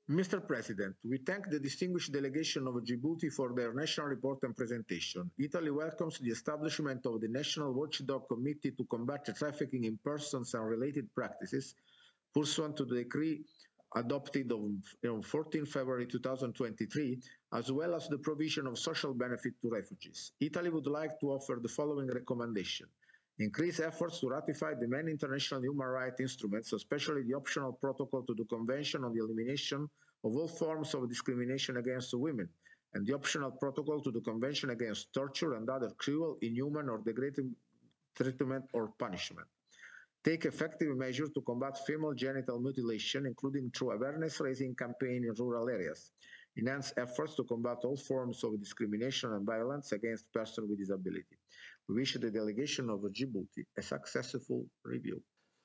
Mr. President, we thank the distinguished delegation of Djibouti for their national report and presentation. Italy welcomes the establishment of the National Watchdog Committee to combat trafficking in persons and related practices, pursuant to the decree adopted on 14 February 2023, as well as the provision of social benefit to refugees. Italy would like to offer the following recommendation. Increase efforts to ratify the many international human rights instruments, especially the optional protocol to the Convention on the Elimination of All Forms of Discrimination Against Women and the optional protocol to the Convention Against Torture and other cruel, inhuman, or degrading treatment or punishment. Take effective measures to combat female genital mutilation, including through awareness-raising campaigns in rural areas. Enhance efforts to combat all forms of discrimination and violence against persons with disability. We wish the delegation of Djibouti a successful review.